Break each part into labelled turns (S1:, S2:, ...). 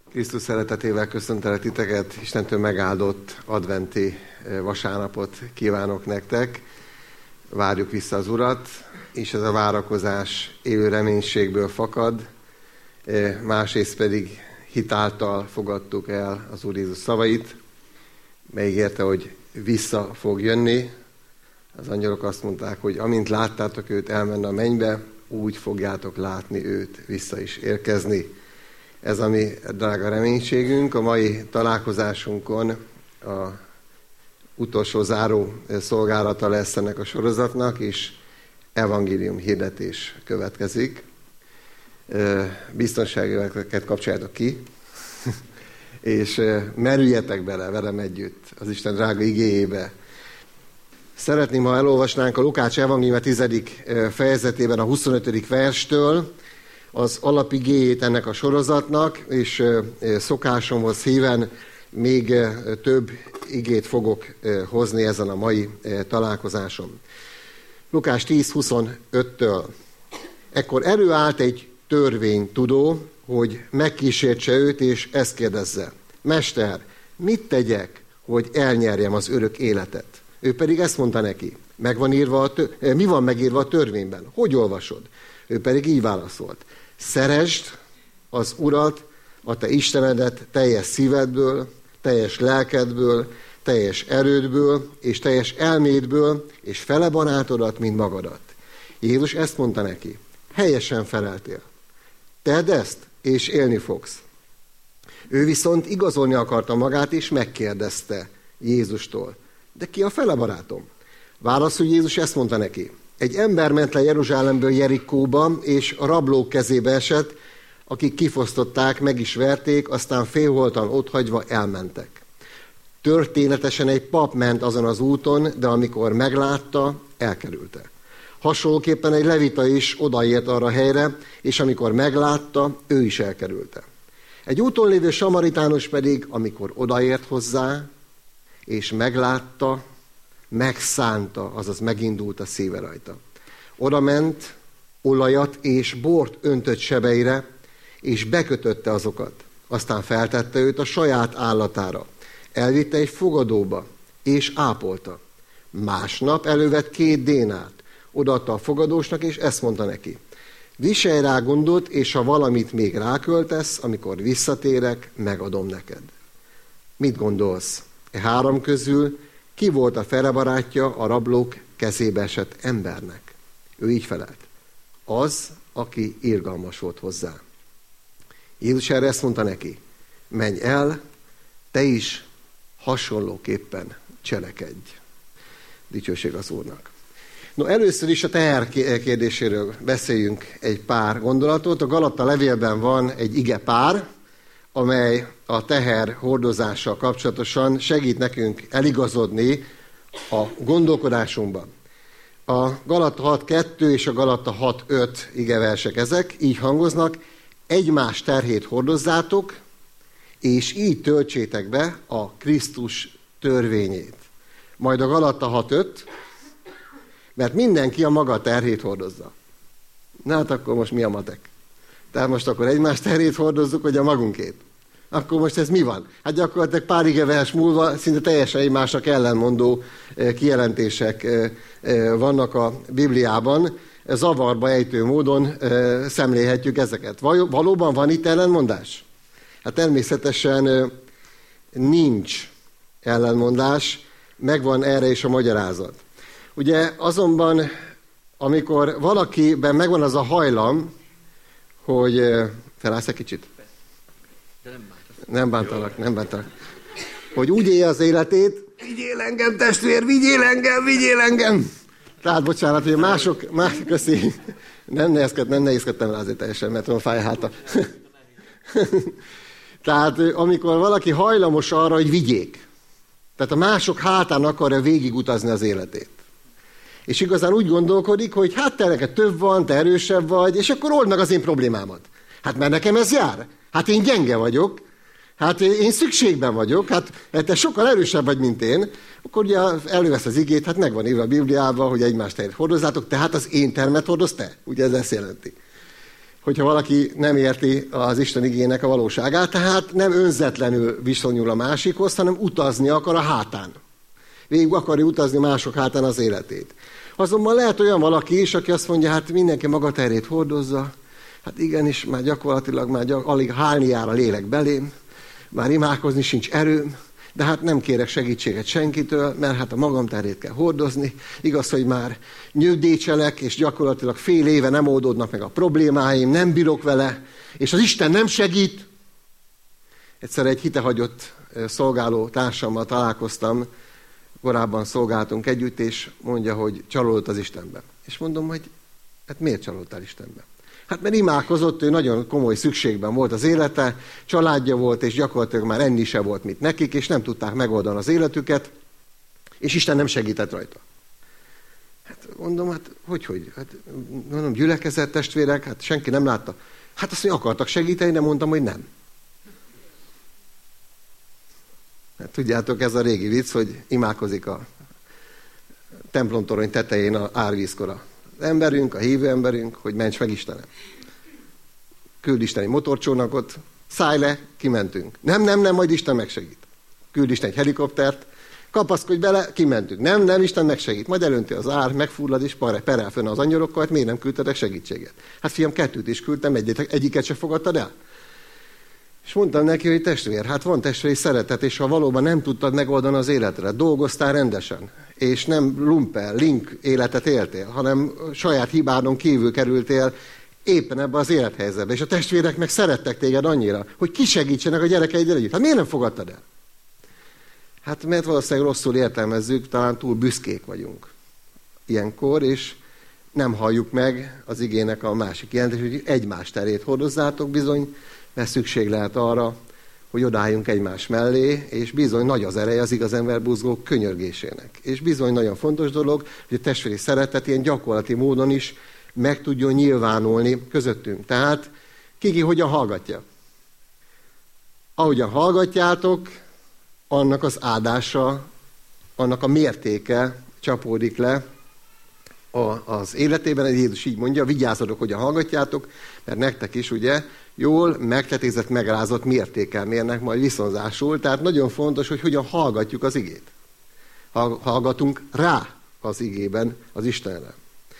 S1: Krisztus szeretetével köszöntelek titeket, Istentől megáldott adventi vasárnapot kívánok nektek. Várjuk vissza az Urat, és ez a várakozás élő reménységből fakad, másrészt pedig hitáltal fogadtuk el az Úr Jézus szavait, megígérte, hogy vissza fog jönni. Az angyalok azt mondták, hogy amint láttátok őt elmenni a mennybe, úgy fogjátok látni őt vissza is érkezni. Ez a mi drága reménységünk. A mai találkozásunkon a utolsó záró szolgálata lesz ennek a sorozatnak, és evangélium hirdetés következik. Biztonságöveket kapcsoljátok ki, és merüljetek bele velem együtt az Isten drága igéjébe. Szeretném, ha elolvasnánk a Lukács evangélium 10. fejezetében a 25. verstől az alapigéjét ennek a sorozatnak, és szokásomhoz híven még több igét fogok hozni ezen a mai találkozáson. Lukács 10.25-től. Ekkor előállt egy törvénytudó, hogy megkísértse őt, és ezt kérdezze: Mester, mit tegyek, hogy elnyerjem az örök életet? Ő pedig ezt mondta neki: mi van megírva a törvényben? Hogy olvasod? Ő pedig így válaszolt: Szeresd az Urat, a te Istenedet teljes szívedből, teljes lelkedből, teljes erődből és teljes elmédből, és fele barátodat, mint magadat. Jézus ezt mondta neki: helyesen feleltél. Tedd ezt, és élni fogsz. Ő viszont igazolni akarta magát, és megkérdezte Jézustól: de ki a fele barátom? Válaszul Jézus ezt mondta neki: egy ember ment le Jeruzsálemből Jerikóba, és a rablók kezébe esett, akik kifosztották, meg is verték, aztán félholtan otthagyva elmentek. Történetesen egy pap ment azon az úton, de amikor meglátta, elkerülte. Hasonlóképpen egy levita is odaért arra a helyre, és amikor meglátta, ő is elkerülte. Egy úton lévő samaritánus pedig, amikor odaért hozzá, és meglátta, megszánta, azaz megindult a szíve rajta. Oda ment, olajat és bort öntött sebeire, és bekötötte azokat. Aztán feltette őt a saját állatára. Elvitte egy fogadóba, és ápolta. Másnap elővett 2 dénárt. Odaadta a fogadósnak, és ezt mondta neki: viselj rá gondot, és ha valamit még ráköltesz, amikor visszatérek, megadom neked. Mit gondolsz? 3 közül ki volt a felebarátja a rablók kezébe esett embernek? Ő így felelt: az, aki irgalmas volt hozzá. Jézus erre ezt mondta neki: menj el, te is hasonlóképpen cselekedj. Dicsőség az Úrnak. No, először is a teher kérdéséről beszéljünk egy pár gondolatot. A Galatta levélben van egy igepár, amely a teher hordozással kapcsolatosan segít nekünk eligazodni a gondolkodásunkban. A Galatta 6.2 és a Galatta 6.5 igeversek ezek, így hangoznak: egymás terhét hordozzátok, és így töltsétek be a Krisztus törvényét. Majd a Galatta 6.5, mert mindenki a maga terhét hordozza. Na hát akkor most mi a matek? Tehát most akkor egymás terhét hordozzuk, vagy a magunkét? Akkor most ez mi van? Hát gyakorlatilag pár igevers múlva szinte teljesen egymásnak ellenmondó kijelentések vannak a Bibliában. Zavarba ejtő módon szemlélhetjük ezeket. Valóban van itt ellenmondás? Hát természetesen nincs ellenmondás, megvan erre is a magyarázat. Ugye azonban, amikor valakiben megvan az a hajlam, hogy... Felállsz egy kicsit?
S2: De nem
S1: bántalak. Hogy úgy élje az életét: vigyél engem, testvér, vigyél engem! Tehát bocsánat, hogy mások köszi. Nem nehézkedtem rá azért teljesen, mert van fáj háta. Tehát amikor valaki hajlamos arra, hogy vigyék, tehát a mások hátán akarja végigutazni az életét. És igazán úgy gondolkodik, hogy hát te neked több van, te erősebb vagy, és akkor old meg az én problémámat. Hát mert nekem ez jár. Hát én gyenge vagyok. Hát én szükségben vagyok. Hát te sokkal erősebb vagy, mint én. Akkor ugye elővesz az igét, hát megvan írva a Bibliában, hogy egymás terhet hordozzátok, tehát az én termet hordoz te. Ugye ez ezt jelenti. hogyha valaki nem érti az Isten igének a valóságát, tehát nem önzetlenül viszonyul a másikhoz, hanem utazni akar a hátán. Végig akarja utazni mások hátán az életét. Azonban lehet olyan valaki is, aki azt mondja, hát mindenki maga terhét hordozza, hát igenis, már gyakorlatilag alig hálni jár a lélek belém, már imádkozni sincs erőm, de hát nem kérek segítséget senkitől, mert hát a magam terhét kell hordozni. Igaz, hogy már nyögdécselek, és gyakorlatilag fél éve nem oldódnak meg a problémáim, nem bírok vele, és az Isten nem segít. Egyszer egy hitehagyott szolgáló társammal találkoztam, korábban szolgáltunk együtt, és mondja, hogy csalódott az Istenben. És mondom, hogy hát miért csalódtál Istenben? Hát mert imádkozott, ő nagyon komoly szükségben volt az élete, családja volt, és gyakorlatilag már enni se volt, mint nekik, és nem tudták megoldani az életüket, és Isten nem segített rajta. Hát mondom, hát hogy? Hát mondom, gyülekezett testvérek, hát senki nem látta. Hát azt, hogy akartak segíteni, de mondtam, hogy nem. Hát tudjátok, ez a régi vicc, hogy imádkozik a templomtorony tetején az árvízkor az emberünk, a hívő emberünk, hogy ments meg Istenem. Küld Isten egy motorcsónakot, szállj le, kimentünk. Nem, majd Isten megsegít. Küld Isten egy helikoptert, kapaszkodj bele, kimentünk. Nem, Isten megsegít. Majd elönti az ár, megfullad és perel fönn az angyalokkal, hát miért nem küldtetek segítséget? Hát fiam, 2 is küldtem, egyiket se fogadtad el. És mondtam neki, hogy testvér, hát van testvéri szeretet, és ha valóban nem tudtad megoldani az életre, dolgoztál rendesen, és nem link életet éltél, hanem saját hibádon kívül kerültél éppen ebbe az élethelyzetbe, és a testvérek meg szerettek téged annyira, hogy kisegítsenek a gyerekeiddel együtt. Hát miért nem fogadtad el? Hát mert valószínűleg rosszul értelmezzük, talán túl büszkék vagyunk ilyenkor, és nem halljuk meg az igének a másik jelentést, hogy egymás terét hordozzátok bizony, mert szükség lehet arra, hogy odálljunk egymás mellé, és bizony nagy az ereje az igaz ember buzgó könyörgésének. És bizony nagyon fontos dolog, hogy a testvéri szeretet ilyen gyakorlati módon is meg tudjon nyilvánulni közöttünk. Tehát ki hogyan hallgatja. Ahogyan hallgatjátok, annak az áldása, annak a mértéke csapódik le az életében. Jézus így mondja, vigyázzatok, hogyan hallgatjátok, mert nektek is ugye jól megtetézett, megrázott mértékkel mérnek majd viszonzásul. Tehát nagyon fontos, hogy hogyan hallgatjuk az igét. Hallgatunk rá az igében, az Istenre.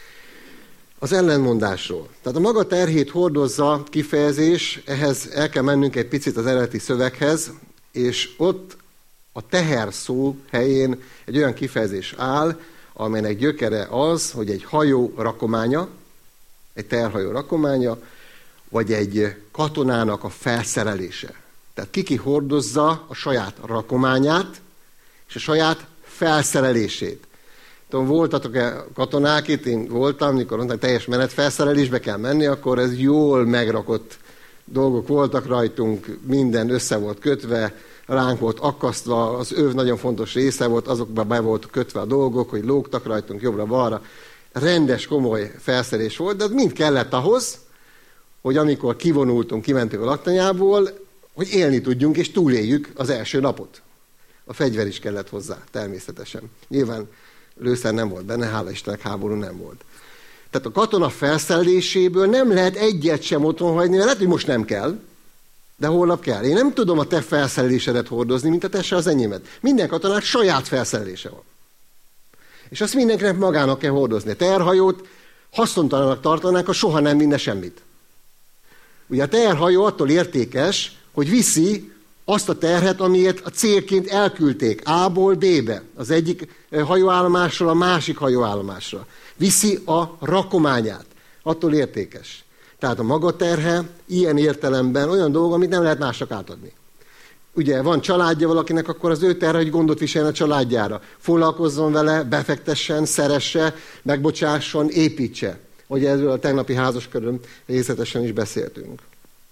S1: Az ellenmondásról. Tehát a maga terhét hordozza kifejezés, ehhez el kell mennünk egy picit az eredeti szöveghez, és ott a teher szó helyén egy olyan kifejezés áll, amelynek gyökere az, hogy egy hajó rakománya, egy teherhajó rakománya, vagy egy katonának a felszerelése. Tehát ki hordozza a saját rakományát, és a saját felszerelését. Tudom, voltatok-e katonák itt? Én voltam, mikor mondtam, teljes menetfelszerelésbe kell menni, akkor ez jól megrakott dolgok voltak rajtunk, minden össze volt kötve, ránk volt akasztva, az öv nagyon fontos része volt, azokba be volt kötve a dolgok, hogy lógtak rajtunk jobbra-balra. Rendes, komoly felszerelés volt, de mind kellett ahhoz, hogy amikor kivonultunk, kimentünk a laktanyából, hogy élni tudjunk és túléljük az első napot. A fegyver is kellett hozzá, természetesen. Nyilván lőszer nem volt benne, hála Istennek háború nem volt. Tehát a katona felszereléséből nem lehet egyet sem otthon hagyni, mert lehet, hogy most nem kell, de holnap kell. Én nem tudom a te felszerelésedet hordozni, mint a te se az enyémet. Minden katonának saját felszerelése van. És azt mindenkinek magának kell hordozni. A teherhajót hasznontalanak tartanák, ha soha nem vinne semmit. Ugye a teherhajó attól értékes, hogy viszi azt a terhet, amiért a célként elküldték A-ból B-be, az egyik hajóállomásról a másik hajóállomásra. Viszi a rakományát. Attól értékes. Tehát a maga terhe ilyen értelemben olyan dolog, amit nem lehet másnak átadni. Ugye van családja valakinek, akkor az ő terhe, hogy gondot viseljen a családjára. Foglalkozzon vele, befektessen, szeresse, megbocsásson, építse. Ugye erről a tegnapi házaskörön részletesen is beszéltünk.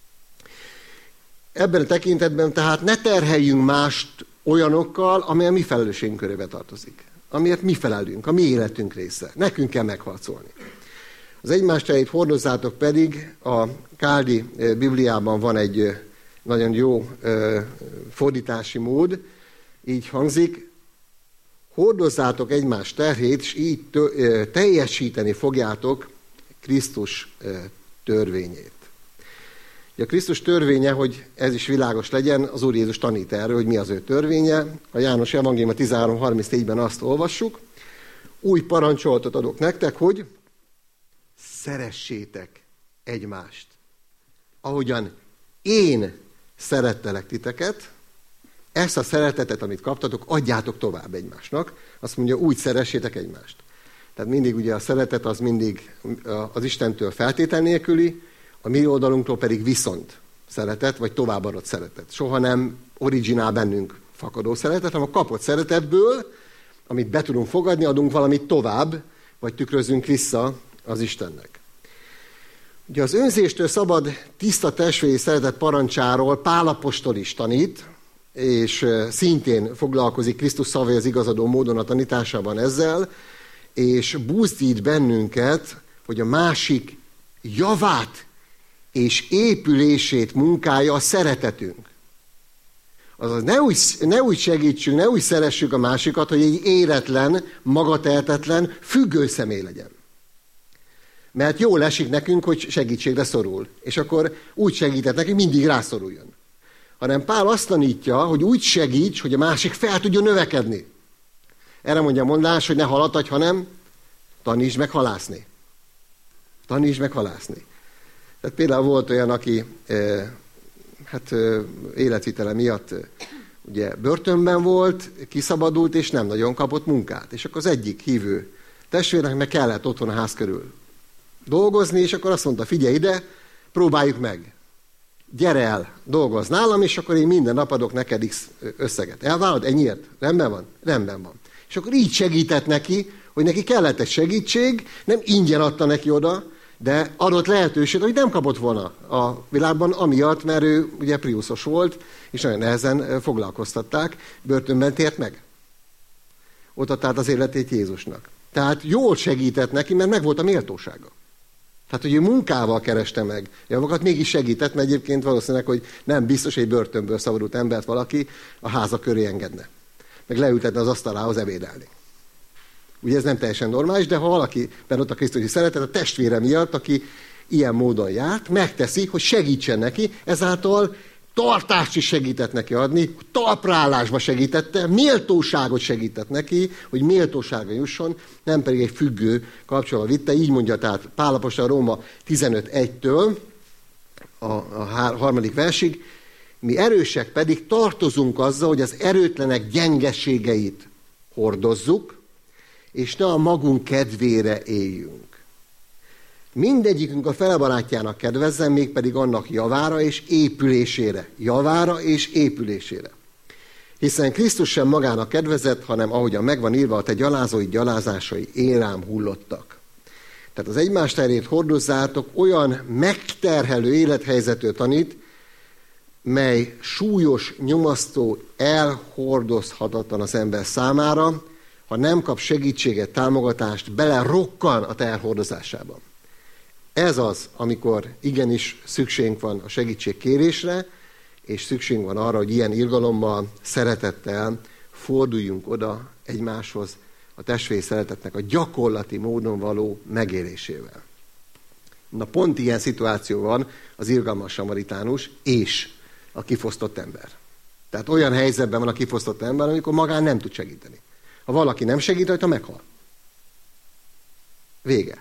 S1: Ebben a tekintetben tehát ne terheljünk mást olyanokkal, ami a mi felelősségünk körébe tartozik. Amiért mi felelünk, a mi életünk része. Nekünk kell megharcolni. Az egymás terhét hordozzátok pedig, a Káldi Bibliában van egy nagyon jó fordítási mód, így hangzik, hordozzátok egymás terhét, és így teljesíteni fogjátok Krisztus törvényét. A Krisztus törvénye, hogy ez is világos legyen, az Úr Jézus tanít erről, hogy mi az ő törvénye. A János Evangélium 13:34-ben azt olvassuk: új parancsolatot adok nektek, hogy szeressétek egymást. Ahogyan én szerettelek titeket, ezt a szeretetet, amit kaptatok, adjátok tovább egymásnak. Azt mondja, úgy szeressétek egymást. Tehát mindig ugye a szeretet az mindig az Istentől feltétel nélküli, a mi oldalunkról pedig viszont szeretet, vagy továbbadott szeretet. Soha nem originál bennünk fakadó szeretet, hanem a kapott szeretetből, amit be tudunk fogadni, adunk valamit tovább, vagy tükrözünk vissza az Istennek. Ugye az önzéstől szabad tiszta testvéri szeretet parancsáról Pál apostol is tanít, és szintén foglalkozik Krisztus szavaihoz igazodó módon a tanításában ezzel, és buzdít bennünket, hogy a másik javát és épülését munkálja a szeretetünk. Azaz ne úgy segítsünk, ne úgy szeressük a másikat, hogy egy éretlen, magatehetetlen, függő személy legyen. Mert jól esik nekünk, hogy segítségre szorul. És akkor úgy segített neki, mindig rászoruljon. Hanem Pál azt tanítja, hogy úgy segíts, hogy a másik fel tudjon növekedni. Erre mondja a mondás, hogy ne haladj, hanem tanítsd meg halászni. Tanítsd meg halászni. Tehát például volt olyan, aki életvitele miatt ugye börtönben volt, kiszabadult, és nem nagyon kapott munkát. És akkor az egyik hívő testvérnek meg kellett otthon a ház körül dolgozni, és akkor azt mondta, figyelj ide, próbáljuk meg. Gyere el, dolgozz nálam, és akkor én minden nap adok neked X összeget. Elvállalod? Ennyiért? Rendben van? Rendben van. És akkor így segített neki, hogy neki kellett egy segítség, nem ingyen adta neki oda, de adott lehetőséget, hogy nem kapott volna a világban, amiatt, mert ő ugye priuszos volt, és nagyon nehezen foglalkoztatták, börtönben tért meg. Ott adta át az életét Jézusnak. Tehát jól segített neki, mert meg volt a méltósága. Tehát, hogy ő munkával kereste meg javakat, mégis segített, mert egyébként valószínűleg, hogy nem biztos, hogy egy börtönből szabadult embert valaki a háza köré engedne. Meg leültetne az asztalához ebédelni. Ugye ez nem teljesen normális, de ha valakiben ott a krisztusi szeretet a testvére miatt, aki ilyen módon járt, megteszi, hogy segítsen neki, ezáltal tartást is segített neki adni, talprálásba segítette, méltóságot segített neki, hogy méltóságra jusson, nem pedig egy függő kapcsolatba vitte. Így mondja tehát Pál apostol Róma 15:1-től a 3. versig, mi erősek pedig tartozunk azzal, hogy az erőtlenek gyengeségeit hordozzuk, és ne a magunk kedvére éljünk. Mindegyikünk a fele barátjának kedvezzen, mégpedig annak javára és épülésére. Javára és épülésére. Hiszen Krisztus sem magának kedvezett, hanem ahogyan megvan írva, a te gyalázóid gyalázásai én rám hullottak. Tehát az egymás terhét hordozzátok olyan megterhelő élethelyzetől tanít, mely súlyos, nyomasztó, elhordozhatatlan az ember számára, ha nem kap segítséget, támogatást, belerokkan a terhordozásában. Ez az, amikor igenis szükségünk van a segítségkérésre, és szükségünk van arra, hogy ilyen irgalommal, szeretettel forduljunk oda egymáshoz a testvéri szeretetnek a gyakorlati módon való megélésével. Na pont ilyen szituáció van az irgalmas samaritánus és a kifosztott ember. Tehát olyan helyzetben van a kifosztott ember, amikor magán nem tud segíteni. Ha valaki nem segít, rajta meghal. Vége.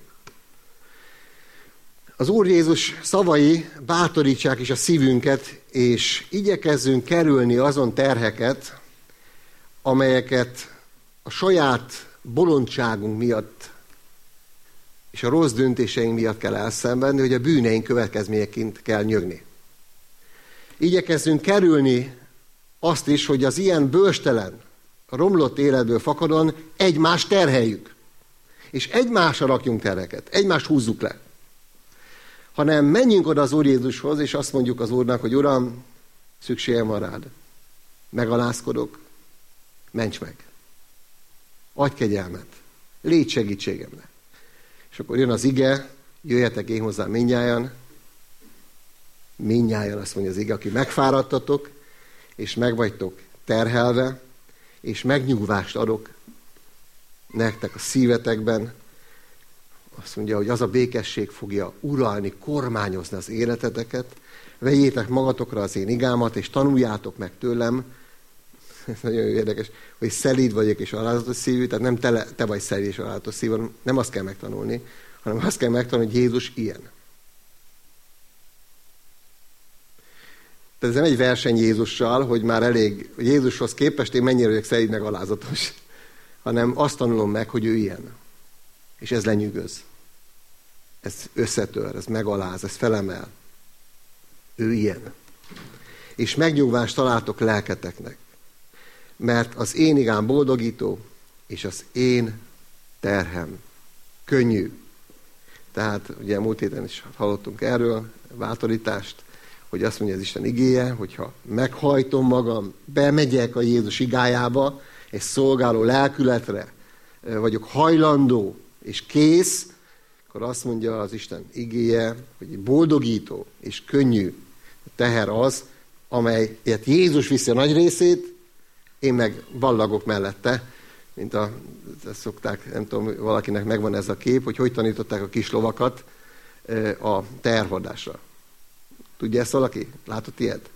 S1: Az Úr Jézus szavai bátorítsák is a szívünket, és igyekezzünk kerülni azon terheket, amelyeket a saját bolondságunk miatt és a rossz döntéseink miatt kell elszenvedni, hogy a bűneink következményeként kell nyögni. Igyekezzünk kerülni azt is, hogy az ilyen bőstelen, romlott életből fakadóan egymást terheljük. És egymásra rakjunk terheket, egymást húzzuk le. Hanem menjünk oda az Úr Jézushoz, és azt mondjuk az Úrnak, hogy Uram, szükségem van rád. Megalázkodok, ments meg. Adj kegyelmet. Légy segítségemre. És akkor jön az ige, jöjjetek én hozzám mindnyájan. Mindnyájan azt mondja az ige, aki megfáradtatok, és megvagytok terhelve, és megnyugvást adok nektek a szívetekben. Azt mondja, hogy az a békesség fogja uralni, kormányozni az életeteket, vegyétek magatokra az én igámat, és tanuljátok meg tőlem, ez nagyon érdekes, hogy szelíd vagyok és alázatos szívű, tehát nem te vagy szelíd és alázatos szívű, nem azt kell megtanulni, hanem azt kell megtanulni, hogy Jézus ilyen. Tehát ez nem egy verseny Jézussal, hogy már elég Jézushoz képest én mennyire vagyok szelíd meg alázatos, hanem azt tanulom meg, hogy ő ilyen. És ez lenyűgöz. Ez összetör, ez megaláz, ez felemel. Ő ilyen. És megnyugvást találtok lelketeknek. Mert az én igám boldogító, és az én terhem könnyű. Tehát ugye múlt héten is hallottunk erről, bátorítást, hogy azt mondja az Isten igéje, hogyha meghajtom magam, bemegyek a Jézus igájába, egy szolgáló lelkületre vagyok hajlandó és kész, akkor azt mondja az Isten igéje, hogy boldogító és könnyű teher az, amelyet Jézus viszi a nagy részét, én meg ballagok mellette, mint ezt szokták, nem tudom, valakinek megvan ez a kép, hogy tanították a kis lovakat a teherhordásra. Tudja ezt valaki? Látott ilyet?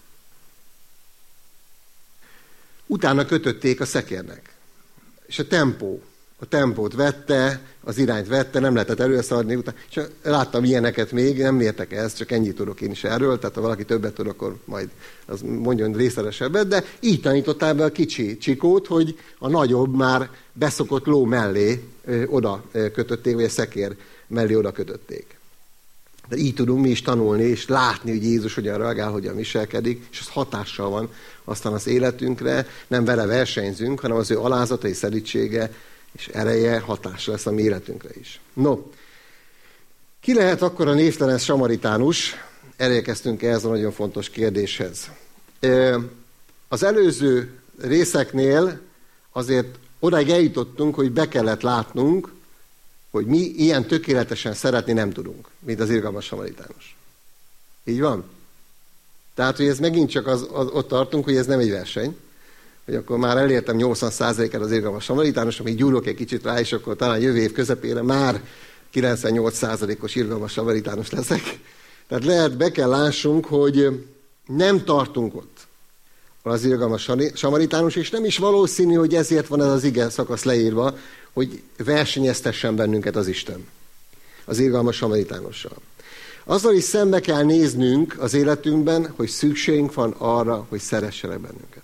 S1: Utána kötötték a szekérnek. És a tempót vette, az irányt vette, nem lehetett előszarni. És láttam ilyeneket még, nem értek ezt, csak ennyit tudok én is erről, tehát ha valaki többet tud, akkor majd az mondjon részletesebbet, de így tanították be a kicsi csikót, hogy a nagyobb már beszokott ló mellé oda kötötték, vagy a szekér mellé oda kötötték. De így tudunk mi is tanulni, és látni, hogy Jézus hogyan reagál, hogyan viselkedik, és az hatással van aztán az életünkre, nem vele versenyzünk, hanem az ő alázata és szelídsége és ereje hatással lesz a mi életünkre is. No, ki lehet akkor a névtelen samaritánus? Elérkeztünk ehhez a nagyon fontos kérdéshez. Az előző részeknél azért odáig eljutottunk, hogy be kellett látnunk, hogy mi ilyen tökéletesen szeretni nem tudunk, mint az irgalmas samaritánus. Így van? Tehát, hogy ez megint csak ott tartunk, hogy ez nem egy verseny, hogy akkor már elértem 80%-et az irgalmas samaritánusnak, még gyúrok egy kicsit rá, és akkor talán jövő év közepére már 98%-os irgalmas samaritánus leszek. Tehát be kell lássunk, hogy nem tartunk ott az irgalmas samaritánus, és nem is valószínű, hogy ezért van ez az ige szakasz leírva, hogy versenyeztessen bennünket az Isten, az irgalmas samaritánussal. Azzal is szembe kell néznünk az életünkben, hogy szükségünk van arra, hogy szeressenek bennünket.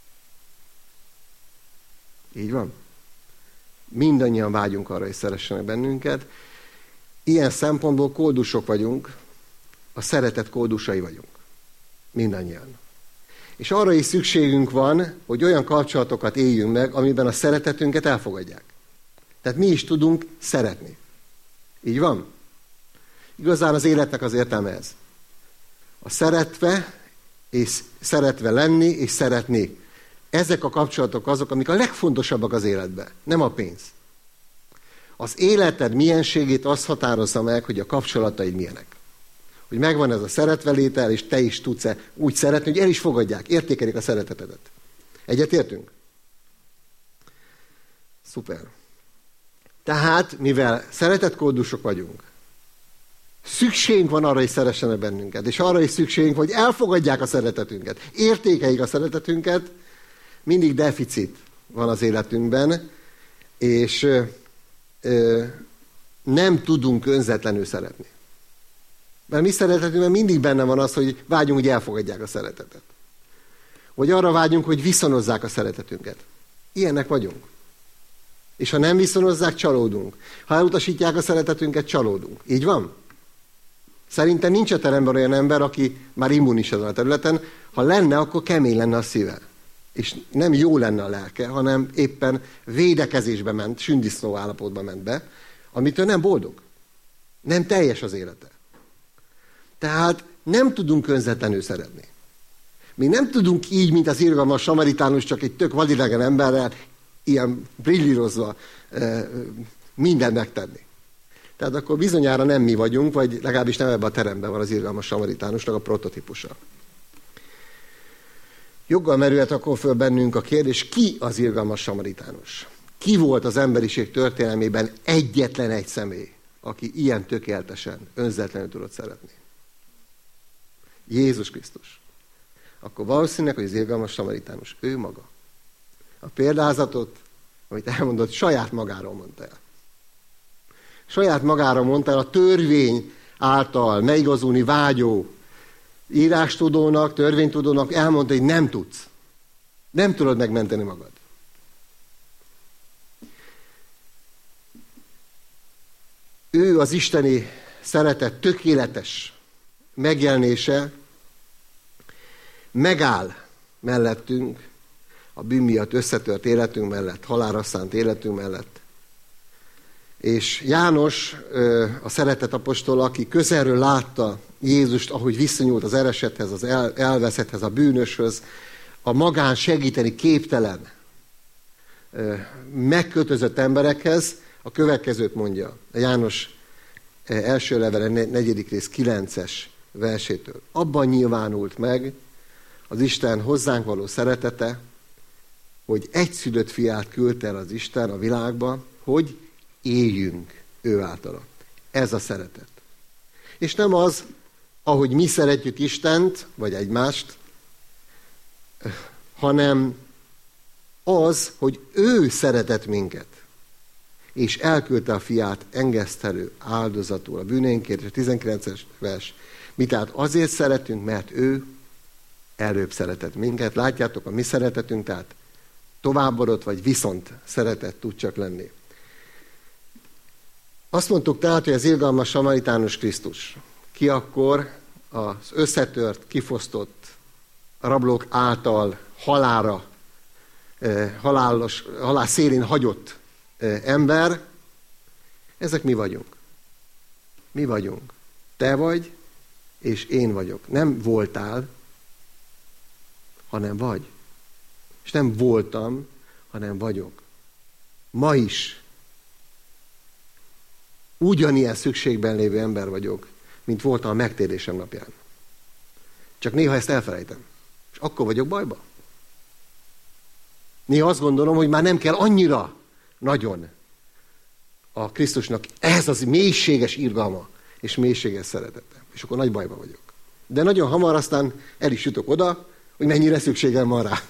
S1: Így van? Mindannyian vágyunk arra, hogy szeressenek bennünket. Ilyen szempontból koldusok vagyunk, a szeretet koldusai vagyunk. Mindannyian. És arra is szükségünk van, hogy olyan kapcsolatokat éljünk meg, amiben a szeretetünket elfogadják. Tehát mi is tudunk szeretni. Így van? Igazán az életnek az értelme ez. A szeretve lenni és szeretni. Ezek a kapcsolatok azok, amik a legfontosabbak az életben. Nem a pénz. Az életed mienségét azt határozza meg, hogy a kapcsolataid milyenek. Hogy megvan ez a szeretvelétel, és te is tudsz úgy szeretni, hogy el is fogadják, értékelik a szeretetedet. Egyetértünk? Szuper. Tehát, mivel szeretetkódusok vagyunk, szükségünk van arra, hogy szeressenek bennünket, és arra is szükségünk, hogy elfogadják a szeretetünket, értékeljék a szeretetünket, mindig deficit van az életünkben, és nem tudunk önzetlenül szeretni. Mert mi szeretetünkben mindig benne van az, hogy vágyunk, hogy elfogadják a szeretetet. Vagy arra vágyunk, hogy viszonozzák a szeretetünket. Ilyenek vagyunk. És ha nem viszonozzák, csalódunk. Ha elutasítják a szeretetünket, csalódunk. Így van? Szerintem nincs a teremben olyan ember, aki már immunis ezen a területen. Ha lenne, akkor kemény lenne a szíve. És nem jó lenne a lelke, hanem éppen védekezésbe ment, sündisznó állapotba ment be, amitől nem boldog. Nem teljes az élete. Tehát nem tudunk önzetlenül szeretni. Mi nem tudunk így, mint az irgalmas samaritánus, csak egy tök vadidegen emberrel, ilyen brillírozva mindent megtenni. Tehát akkor bizonyára nem mi vagyunk, vagy legalábbis nem ebben a teremben van az irgalmas samaritánusnak a prototípusa. Joggal merülhet akkor föl bennünk a kérdés, ki az irgalmas samaritánus? Ki volt az emberiség történelmében egyetlen egy személy, aki ilyen tökéletesen, önzetlenül tudott szeretni? Jézus Krisztus, akkor valószínűleg, hogy az irgalmas samaritánus ő maga. A példázatot, amit elmondott, saját magáról mondta el. Saját magáról mondta el a törvény által megigazulni vágyó írástudónak, törvénytudónak elmondta, hogy nem tudsz. Nem tudod megmenteni magad. Ő az isteni szeretet tökéletes megjelenése, megáll mellettünk, a bűn miatt összetört életünk mellett, halálra szánt életünk mellett. És János, a szeretet apostol, aki közelről látta Jézust, ahogy viszonyult az eresethez, az elveszetthez, a bűnöshöz, a magán segíteni képtelen, megkötözött emberekhez, a következőt mondja. A János első levele 4. rész 9-es versétől. Abban nyilvánult meg az Isten hozzánk való szeretete, hogy egyszülött fiát küldte el az Isten a világba, hogy éljünk ő általa. Ez a szeretet. És nem az, ahogy mi szeretjük Istent, vagy egymást, hanem az, hogy ő szeretett minket, és elküldte a fiát engesztelő áldozatul a bűneinkért, a 19-es vers. Mi tehát azért szeretünk, mert ő előbb szeretett minket. Látjátok, a mi szeretetünk, tehát továbbadott, vagy viszont szeretet tud csak lenni. Azt mondtuk tehát, hogy az irgalmas samaritánus Krisztus. Ki akkor az összetört, kifosztott rablók által halál szélén hagyott ember, ezek mi vagyunk. Mi vagyunk. Te vagy, és én vagyok. Nem voltál, hanem vagy. És nem voltam, hanem vagyok. Ma is ugyanilyen szükségben lévő ember vagyok, mint voltam a megtérésem napján. Csak néha ezt elfelejtem. És akkor vagyok bajba. Néha azt gondolom, hogy már nem kell annyira nagyon a Krisztusnak ez az mélységes irgalma és mélységes szeretete. És akkor nagy bajba vagyok. De nagyon hamar aztán el is jutok oda, hogy mennyire szükségem van rá.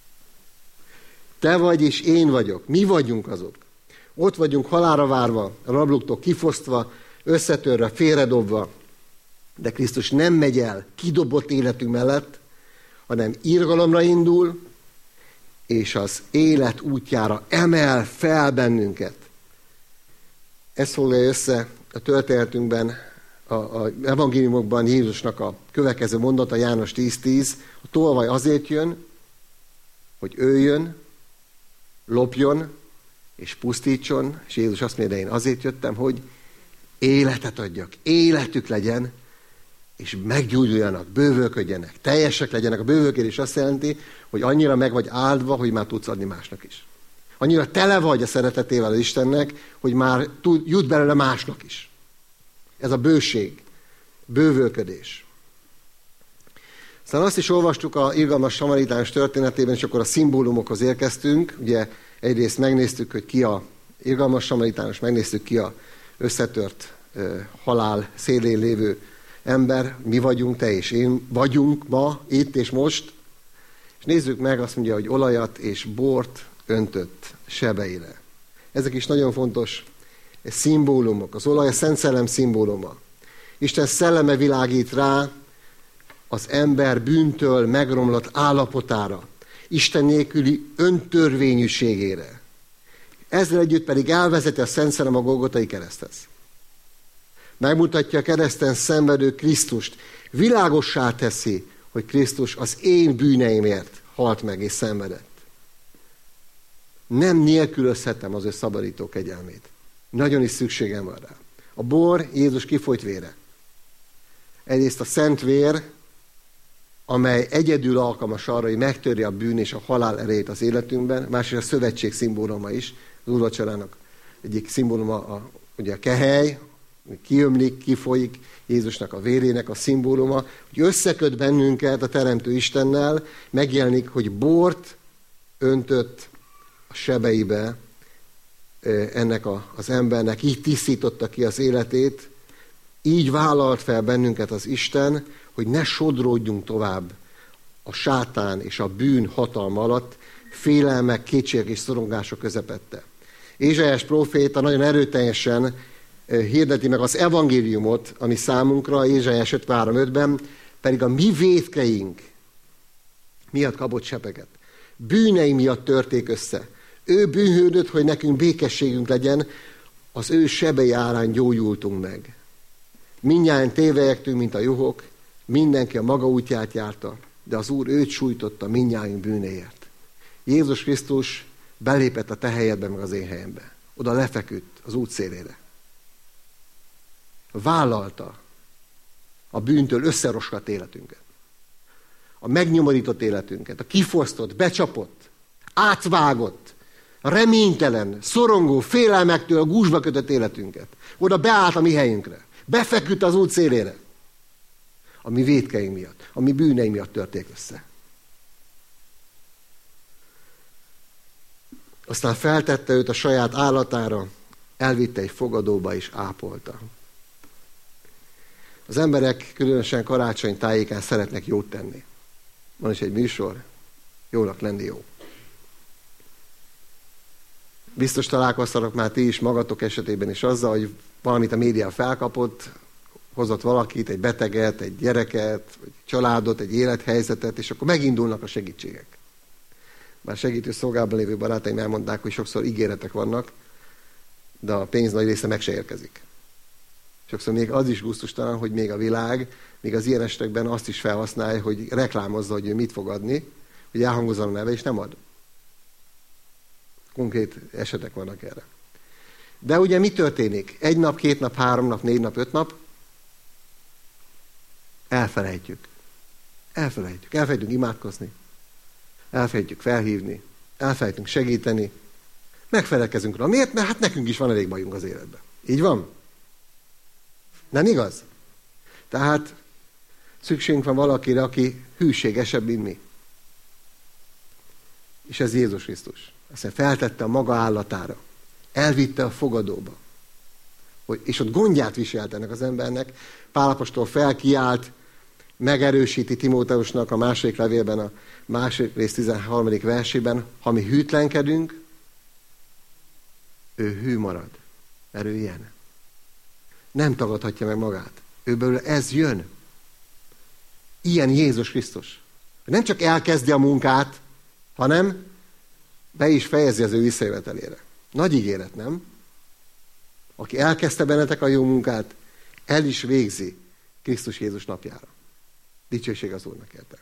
S1: Te vagy és én vagyok. Mi vagyunk azok. Ott vagyunk halálra várva, a rablóktól kifosztva, összetörve, félredobva. De Krisztus nem megy el kidobott életünk mellett, hanem irgalomra indul, és az élet útjára emel fel bennünket. Ez foglalja össze a történetünkben, az evangéliumokban Jézusnak a következő mondata, János 10:10. A tolvaj azért jön, hogy öljön, lopjon és pusztítson, és Jézus azt mondja, de én azért jöttem, hogy életet adjak, életük legyen, és meggyógyuljanak, bővölködjenek, teljesek legyenek. A bővölködés azt jelenti, hogy annyira meg vagy áldva, hogy már tudsz adni másnak is. Annyira tele vagy a szeretetével az Istennek, hogy már jut belőle másnak is. Ez a bőség, bővölködés. Aztán azt is olvastuk a irgalmas samaritánus történetében, és akkor a szimbólumokhoz érkeztünk. Ugye egyrészt megnéztük, hogy ki a irgalmas samaritánus, megnéztük ki a összetört halál szélén lévő ember, mi vagyunk, te és én vagyunk ma, itt és most. És nézzük meg, azt mondja, hogy olajat és bort öntött sebeire. Ezek is nagyon fontos szimbólumok. Az olaj a Szent Szellem szimbóluma. Isten szelleme világít rá az ember bűntől megromlott állapotára, Isten nélküli öntörvényűségére. Ezzel együtt pedig elvezeti a Szent Szellem a Golgotai kereszthez. Megmutatja a kereszten szenvedő Krisztust, világossá teszi, hogy Krisztus az én bűneimért halt meg és szenvedett. Nem nélkülözhetem az ő szabadító kegyelmét. Nagyon is szükségem van rá. A bor Jézus kifolyt vére. Egyrészt a szent vér, amely egyedül alkalmas arra, hogy megtörje a bűn és a halál erejét az életünkben, másrészt a szövetség szimbóluma is. Az úrvacsorának egyik szimbóluma ugye a kehely, kiömlik, kifolyik, Jézusnak a vérének a szimbóluma, hogy összeköt bennünket a Teremtő Istennel, megjelenik, hogy bort öntött a sebeibe ennek az embernek, így tisztította ki az életét, Így vállalt fel bennünket az Isten, hogy ne sodródjunk tovább a sátán és a bűn hatalma alatt, félelmek, kétségek és szorongások közepette. Ézsaiás próféta nagyon erőteljesen hirdeti meg az evangéliumot, ami számunkra, Ézsaiás 53:5-ben, pedig a mi vétkeink miatt kapott sebeket. Bűnei miatt törték össze. Ő bűnhődött, hogy nekünk békességünk legyen, az ő sebei árán gyógyultunk meg. Mindnyájan tévejektünk, mint a juhok, mindenki a maga útját járta, de az Úr őt sújtotta mindnyájunk bűnéért. Jézus Krisztus belépett a te helyedbe, meg az én helyembe. Oda lefeküdt az út szélére. Vállalta a bűntől összeroskadt életünket. A megnyomorított életünket, a kifosztott, becsapott, átvágott, reménytelen, szorongó, félelmektől gúzsba kötött életünket. Oda beállt a mi helyünkre. Befeküdt az út szélére. A mi vétkeink miatt, a mi bűneink miatt törték össze. Aztán feltette őt a saját állatára, elvitte egy fogadóba és ápolta. Az emberek különösen karácsony tájékán szeretnek jót tenni. Van is egy műsor, jónak lenni jó. Biztos találkoztatok már ti is magatok esetében is azzal, hogy valamit a média felkapott, hozott valakit, egy beteget, egy gyereket, egy családot, egy élethelyzetet, és akkor megindulnak a segítségek. Bár segítő szolgálatban lévő barátaim elmondták, hogy sokszor ígéretek vannak, de a pénz nagy része meg se érkezik. Sokszor még az is gusztustalan, hogy még a világ, még az ilyen esetekben azt is felhasználja, hogy reklámozza, hogy ő mit fog adni, hogy elhangozzon a neve, és nem ad. Konkrét esetek vannak erre. De ugye mi történik? 1 nap, 2 nap, 3 nap, 4 nap, 5 nap? Elfelejtjük. Elfelejtünk imádkozni. Elfelejtjük felhívni. Elfelejtünk segíteni. Megfelelkezünk rá. Miért? Mert hát nekünk is van elég bajunk az életben. Így van? Nem igaz? Tehát szükségünk van valakire, aki hűségesebb, mint mi. És ez Jézus Krisztus. Aztán feltette a maga állatára. Elvitte a fogadóba. És ott gondját viselt ennek az embernek. Pál apostol felkiált, megerősíti Timóteusnak a második levélben, a második rész 13. versében, ha mi hűtlenkedünk, ő hű marad. Mert ő ilyen. Nem tagadhatja meg magát. Őből ez jön. Ilyen Jézus Krisztus. Nem csak elkezdi a munkát, hanem be is fejezi az ő visszajövetelére. Nagy ígéret, nem? Aki elkezdte bennetek a jó munkát, el is végzi Krisztus Jézus napjára. Dicsőség az Úrnak érte.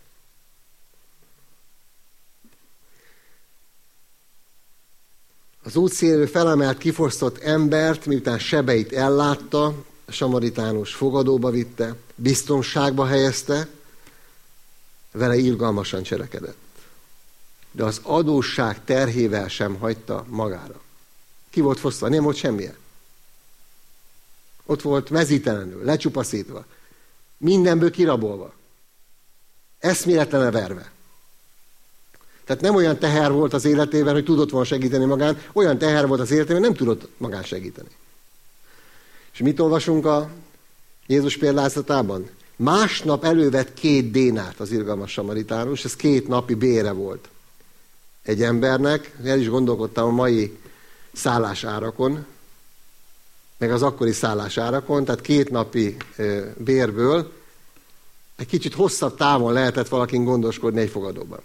S1: Az útszélről felemelt, kifosztott embert, miután sebeit ellátta, a samaritánus fogadóba vitte, biztonságba helyezte, vele irgalmasan cselekedett. De az adósság terhével sem hagyta magára. Ki volt fosztva? Nem volt semmilyen. Ott volt mezítelenül, lecsupaszítva, mindenből kirabolva, eszméletlenül verve. Tehát nem olyan teher volt az életében, hogy tudott volna segíteni magán, olyan teher volt az életében, nem tudott magán segíteni. És mit olvasunk a Jézus példázatában? Másnap elővett 2 dénárt az irgalmas samaritánus, ez 2 napi bére volt egy embernek. El is gondolkodtam a mai szállásárakon, meg az akkori szállásárakon, tehát 2 napi bérből egy kicsit hosszabb távon lehetett valakin gondoskodni egy fogadóban.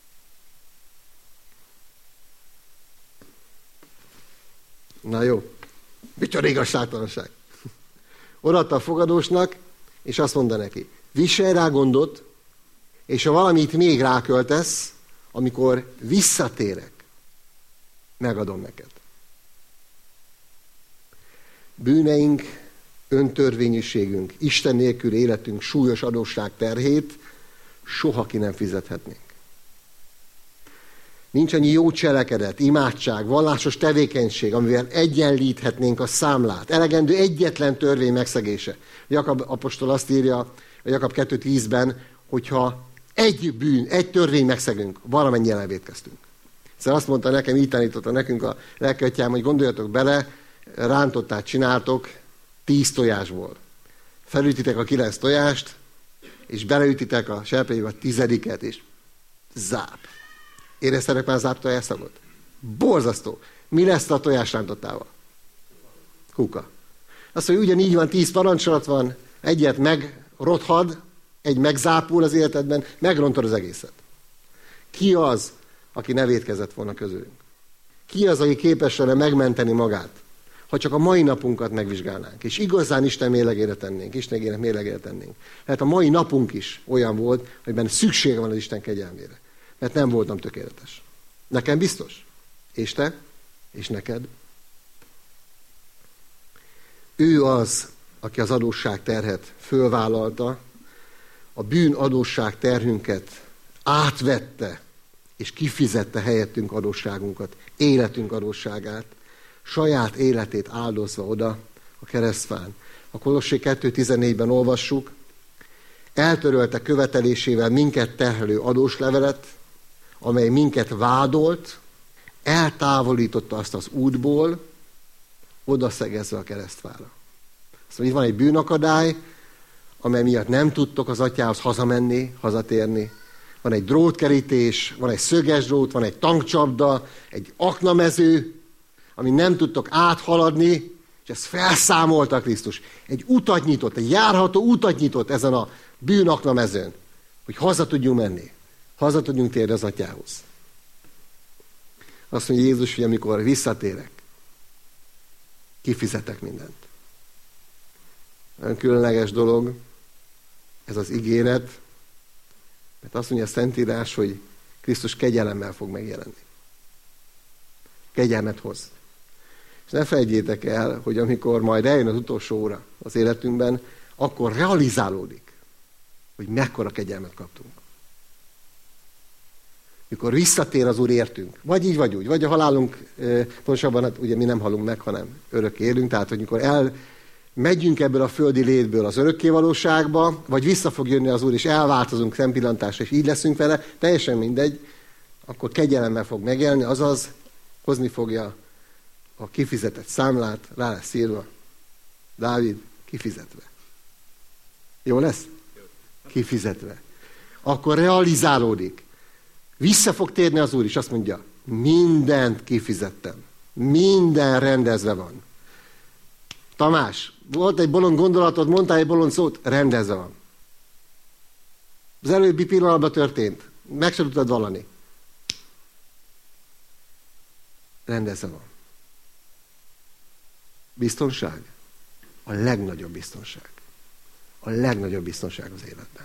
S1: Na jó, micsoda igazságtalanság. Odaadta a fogadósnak, és azt mondta neki, viselj rá gondot, és ha valamit még ráköltesz, amikor visszatérek, megadom neked. Bűneink, öntörvényűségünk, Isten nélkül életünk súlyos adósság terhét soha ki nem fizethetnénk. Nincs annyi jó cselekedet, imádság, vallásos tevékenység, amivel egyenlíthetnénk a számlát. Elegendő egyetlen törvény megszegése. Jakab apostol azt írja a Jakab 2:10-ben, hogyha egy törvény megszegünk, valamennyien elvétkeztünk. Szóval azt mondta nekem, így tanította nekünk a lelkiatyám, hogy gondoljatok bele, rántottát csináltok 10 tojásból. felütitek a 9 tojást, és beleütitek a serpenyőbe a 10-et, és záp. Éreztetek már záp tojás szagot? Borzasztó. Mi lesz a tojásrántottával? Kuka. Azt mondja, ugyanígy van, 10 parancsolat van, egyet megrothad, egy megzápul az életedben, megrontod az egészet. Ki az, aki ne vétkezett volna közülünk? Ki az, aki képes lenne megmenteni magát? Ha csak a mai napunkat megvizsgálnánk, és igazán Isten mérlegére tennénk, Istenének mérlegére tennénk. Lehet a mai napunk is olyan volt, hogy benne szüksége van az Isten kegyelmére. Mert nem voltam tökéletes. Nekem biztos. És te? És neked? Ő az, aki az adósság terhet fölvállalta, a bűn adósság terhünket átvette, és kifizette helyettünk adósságunkat, életünk adósságát, saját életét áldozva oda a keresztfán. A Kolossé 2.14-ben olvassuk, eltörölte követelésével minket terhelő adóslevelet, amely minket vádolt, eltávolította azt az útból, odaszegezve a keresztfára. Azt mondja, itt van egy bűnakadály, amely miatt nem tudtok az atyához hazamenni, hazatérni. Van egy drótkerítés, van egy szöges drót, van egy tankcsapda, egy aknamező, amit nem tudtok áthaladni, és ezt felszámolta Krisztus. Egy utat nyitott, egy járható utat nyitott ezen a bűnaknamezőn, hogy haza tudjunk menni, haza tudjunk térni az atyához. Azt mondja Jézus, hogy amikor visszatérek, kifizetek mindent. Nagyon különleges dolog ez az ígéret, mert azt mondja a Szentírás, hogy Krisztus kegyelemmel fog megjelenni. Kegyelmet hoz. És ne felejtjétek el, hogy amikor majd eljön az utolsó óra az életünkben, akkor realizálódik, hogy mekkora kegyelmet kaptunk. Mikor visszatér az Úr értünk, vagy így, vagy úgy, vagy a halálunk, pontosabban, hát ugye mi nem halunk meg, hanem örök élünk, tehát hogy mikor megyünk ebből a földi létből az örökkévalóságba, vagy vissza fog jönni az Úr, és elváltozunk szempillantásra, és így leszünk vele, teljesen mindegy, akkor kegyelemmel fog megjelenni, azaz hozni fogja a kifizetett számlát, rá lesz írva, Dávid kifizetve. Jó lesz? Kifizetve. Akkor realizálódik. Vissza fog térni az Úr, és azt mondja, mindent kifizettem. Minden rendezve van. Tamás, volt egy bolond gondolatod, mondtál egy bolond szót, rendezve van. Az előbbi pillanatban történt. Meg sem tudtad vallani. Rendezve van. Biztonság? A legnagyobb biztonság. A legnagyobb biztonság az életben.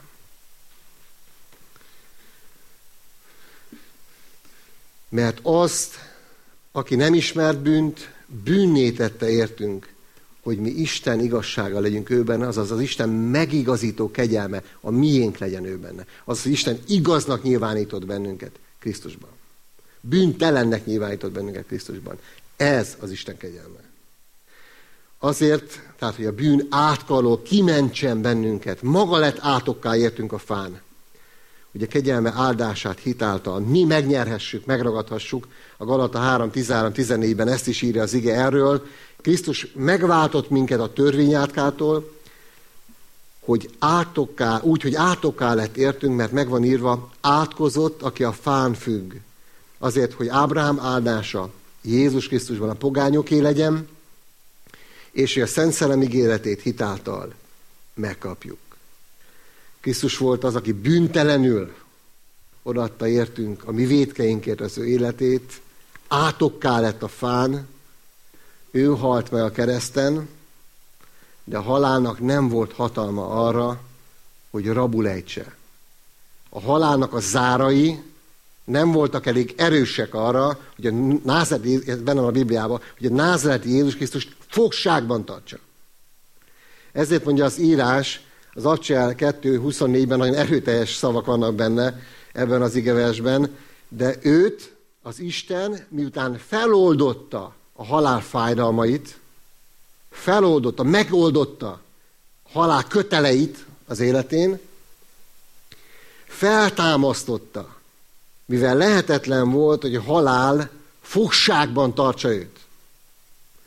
S1: Mert azt, aki nem ismert bűnt, bűnné tette értünk, hogy mi Isten igazsága legyünk ő benne, azaz az Isten megigazító kegyelme a miénk legyen ő benne. Az Isten igaznak nyilvánított bennünket Krisztusban. Bűntelennek nyilvánított bennünket Krisztusban. Ez az Isten kegyelme. Azért, tehát, hogy a bűn átkaló kimentsen bennünket, maga lett átokká értünk a fán. Ugye kegyelme áldását hitáltal mi megnyerhessük, megragadhassuk. A Galata 3.13-14-ben ezt is írja az ige erről. Krisztus megváltott minket a törvényátkától, hogy átokká, úgy, hogy átokká lett értünk, mert meg van írva, átkozott, aki a fán függ. Azért, hogy Ábrahám áldása Jézus Krisztusban a pogányoké legyen, és hogy a Szent Szellem ígéretét hitáltal megkapjuk. Krisztus volt az, aki bűntelenül odaadta értünk a mi vétkeinkért az ő életét, átokká lett a fán, ő halt meg a kereszten, de a halálnak nem volt hatalma arra, hogy rabul ejtse. A halálnak a zárai nem voltak elég erősek arra, hogy a názáreti, ez benne van a Bibliában, hogy a názáreti Jézus Krisztust fogságban tartsa. Ezért mondja az írás, az Accsel 2.24-ben nagyon erőteljes szavak vannak benne ebben az igeversben, de őt az Isten, miután feloldotta a halál fájdalmait, megoldotta a halál köteleit az életén, feltámasztotta, mivel lehetetlen volt, hogy a halál fogságban tartsa őt.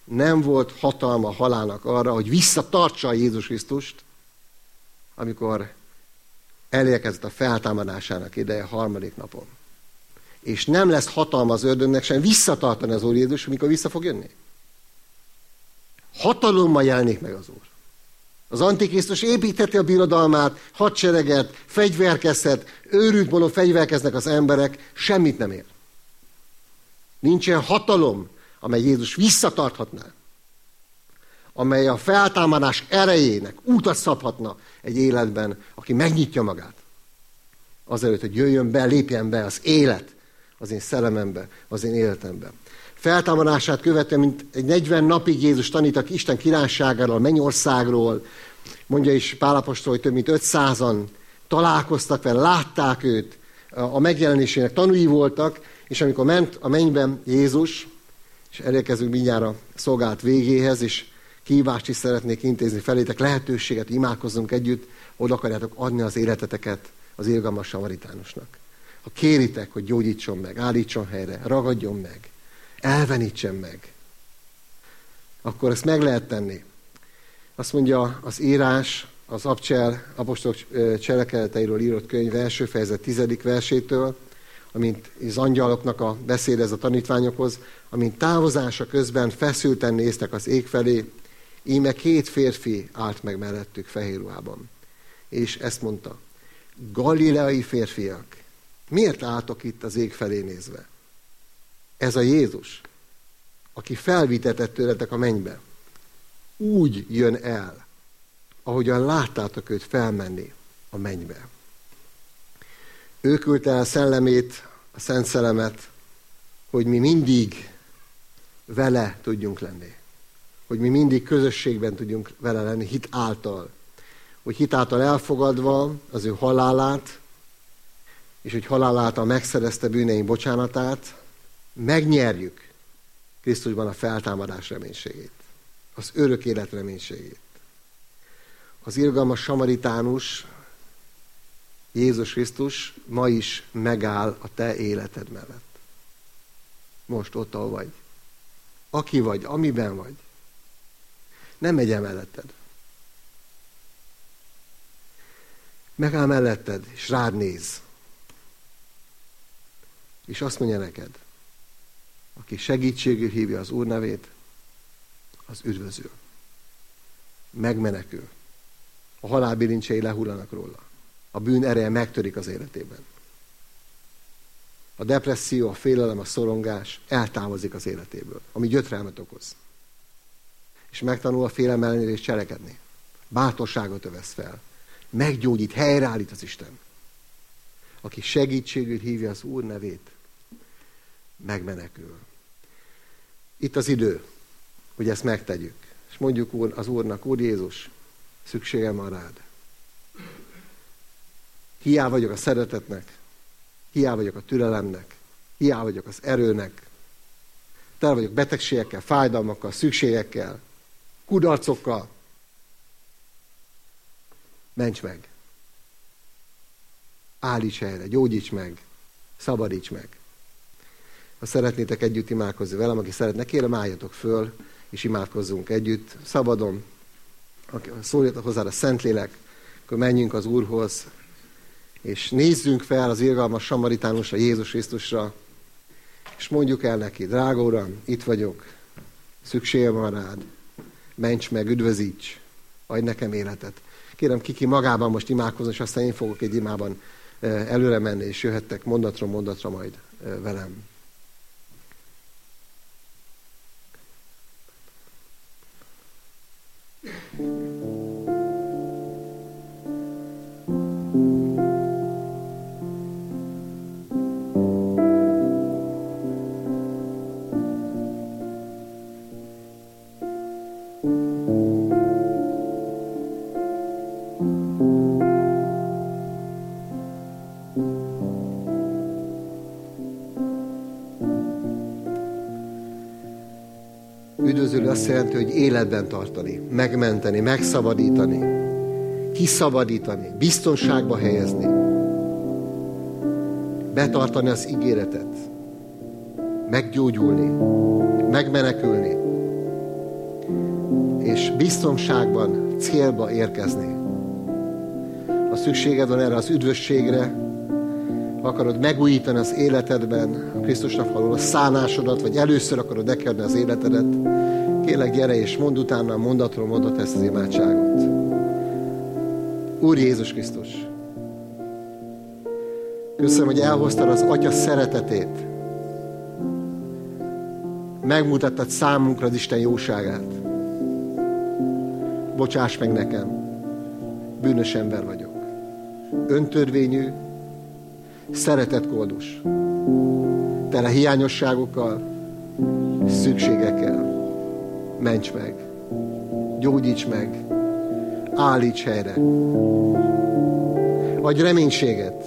S1: nem volt hatalma a halálnak arra, hogy visszatartsa a Jézus Krisztust, amikor elérkezett a feltámadásának ideje harmadik napon. És nem lesz hatalma az ördögnek sem visszatartani az Úr Jézus, amikor vissza fog jönni. Hatalommal jelenik meg az Úr. Az Antikrisztus építheti a birodalmát, hadsereget, fegyverkezhet, őrült módon fegyverkeznek az emberek, semmit nem ér. Nincsen hatalom, amely Jézus visszatarthatná, amely a feltámadás erejének útat szabhatna egy életben, aki megnyitja magát. Azelőtt, hogy jöjjön be, lépjen be az élet az én szellemembe, az én életembe. Feltámadását követően, mint egy 40 napig Jézus tanított Isten királyságáról, a mennyországról. Mondja is Pál apostol, hogy több mint 500-an találkoztak vele, látták őt, a megjelenésének tanúi voltak, és amikor ment a mennyben Jézus, és elérkezünk mindjárt a szolgálat végéhez, és kívást is szeretnék intézni felétek, lehetőséget, imádkozzunk együtt, oda akarjátok adni az életeteket az irgalmas samaritánusnak. Ha kéritek, hogy gyógyítson meg, állítson helyre, ragadjon meg, elvenítsen meg, akkor ezt meg lehet tenni. Azt mondja az írás, az apostolok cselekedeteiről írott könyv első fejezet 10. versétől, amint az angyaloknak a beszéd a tanítványokhoz, amint távozása közben feszülten néztek az ég felé, íme 2 férfi állt meg mellettük fehér ruhában. És ezt mondta, galileai férfiak, miért álltok itt az ég felé nézve? Ez a Jézus, aki felvitetett tőletek a mennybe, úgy jön el, ahogyan láttátok őt felmenni a mennybe. Ő küldte el szellemét, a Szent Szellemet, hogy mi mindig vele tudjunk lenni. Hogy mi mindig közösségben tudjunk vele lenni, hit által. Hogy hit által elfogadva az ő halálát, és hogy halál által megszerezte bűneink bocsánatát, megnyerjük Krisztusban a feltámadás reménységét. Az örök élet reménységét. Az irgalmas samaritánus, Jézus Krisztus ma is megáll a te életed mellett. Most ott, ahol vagy. Aki vagy, amiben vagy. Nem megy el melletted. Megáll melletted, és rád néz. És azt mondja neked, aki segítségül hívja az Úr nevét, az üdvözül. Megmenekül. A halál bilincsei lehullanak róla. A bűn ereje megtörik az életében. A depresszió, a félelem, a szorongás eltávozik az életéből, ami gyötrelmet okoz. És megtanul a félelem ellenére is cselekedni. Bátorságot övesz fel. Meggyógyít, helyreállít az Isten. Aki segítségül hívja az Úr nevét, megmenekül. Itt az idő, hogy ezt megtegyük. És mondjuk az Úrnak, Úr Jézus, szükségem van rád. Hiába vagyok a szeretetnek, hiába vagyok a türelemnek, hiába vagyok az erőnek, tele vagyok betegségekkel, fájdalmakkal, szükségekkel, kudarcokkal. Ments meg. Állíts helyre, gyógyíts meg, szabadíts meg. Ha szeretnétek együtt imádkozni velem, aki szeretne, kérem álljatok föl, és imádkozzunk együtt, szabadon. Szóljatok hozzá a Szentlélek, akkor menjünk az Úrhoz, és nézzünk fel az irgalmas samaritánusra, Jézus Krisztusra, és mondjuk el neki, drága Uram, itt vagyok, szükségem van rád, ments meg, üdvözíts, adj nekem életet. Kérem, ki magában most imádkozni, és aztán én fogok egy imában előre menni, és jöhettek mondatról mondatra majd velem. Üdvözölő azt jelenti, hogy életben tartani, megmenteni, megszabadítani, kiszabadítani, biztonságba helyezni, betartani az ígéretet, meggyógyulni, megmenekülni, és biztonságban, célba érkezni. Ha szükséged van erre az üdvösségre, akarod megújítani az életedben a Krisztusnak való szánásodat, vagy először akarod bekerülni az életedet, kérlek, gyere és mondd utána a mondatról mondat ezt az imádságot. Úr Jézus Krisztus, köszönöm, hogy elhoztad az Atya szeretetét, megmutattad számunkra az Isten jóságát. Bocsáss meg nekem, bűnös ember vagyok. Öntörvényű, szeretetkoldus, tele hiányosságokkal, szükségekkel. Ments meg, gyógyíts meg, állíts helyre. Adj reménységet.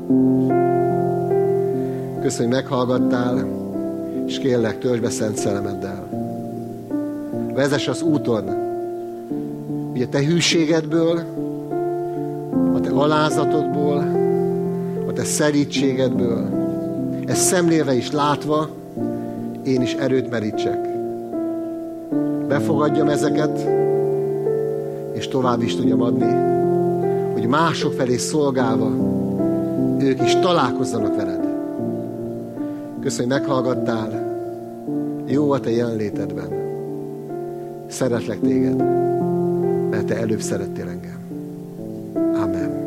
S1: Köszönöm, hogy meghallgattál, és kérlek, töltsd be szent szellemeddel. Vezess az úton, hogy a te hűségedből, a te alázatodból, a te szerítségedből, ezt szemlélve is látva, én is erőt merítsek. Befogadjam ezeket, és tovább is tudjam adni, hogy mások felé szolgálva ők is találkozzanak veled. Köszönöm, hogy meghallgattál. Jó a te jelenlétedben. Szeretlek téged, mert te előbb szerettél engem. Amen.